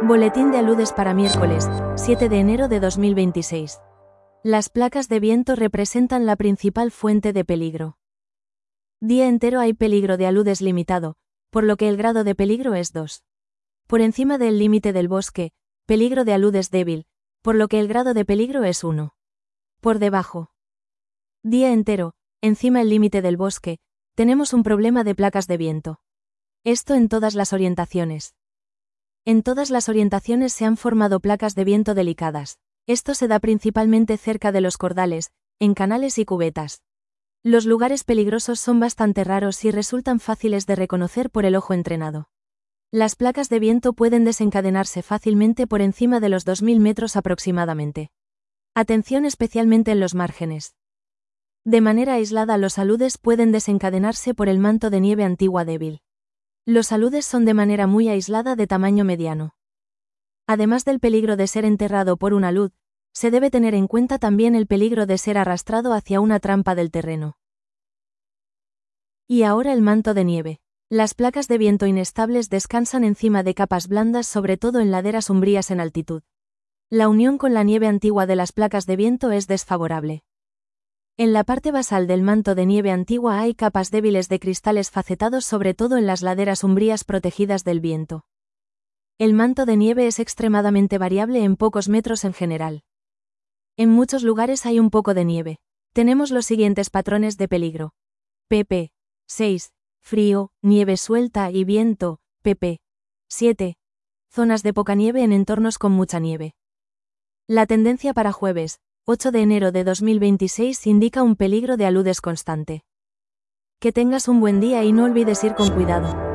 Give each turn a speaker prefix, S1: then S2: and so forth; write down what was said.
S1: Boletín de aludes para miércoles, 7 de enero de 2026. Las placas de viento representan la principal fuente de peligro. Día entero hay peligro de aludes limitado, por lo que el grado de peligro es 2. Por encima del límite del bosque, peligro de aludes débil, por lo que el grado de peligro es 1. Por debajo. Día entero, encima el límite del bosque, tenemos un problema de placas de viento. Esto en todas las orientaciones. En todas las orientaciones se han formado placas de viento delicadas. Esto se da principalmente cerca de los cordales, en canales y cubetas. Los lugares peligrosos son bastante raros y resultan fáciles de reconocer por el ojo entrenado. Las placas de viento pueden desencadenarse fácilmente por encima de los 2000 metros aproximadamente. Atención especialmente en los márgenes. De manera aislada los aludes pueden desencadenarse por el manto de nieve antigua débil. Los aludes son de manera muy aislada de tamaño mediano. Además del peligro de ser enterrado por un alud, se debe tener en cuenta también el peligro de ser arrastrado hacia una trampa del terreno. Y ahora el manto de nieve. Las placas de viento inestables descansan encima de capas blandas, sobre todo en laderas umbrías en altitud. La unión con la nieve antigua de las placas de viento es desfavorable. En la parte basal del manto de nieve antigua hay capas débiles de cristales facetados, sobre todo en las laderas umbrías protegidas del viento. El manto de nieve es extremadamente variable en pocos metros en general. En muchos lugares hay un poco de nieve. Tenemos los siguientes patrones de peligro. pp. 6. Frío, nieve suelta y viento. pp. 7. Zonas de poca nieve en entornos con mucha nieve. La tendencia para jueves, 8 de enero de 2026 indica un peligro de aludes constante. Que tengas un buen día y no olvides ir con cuidado.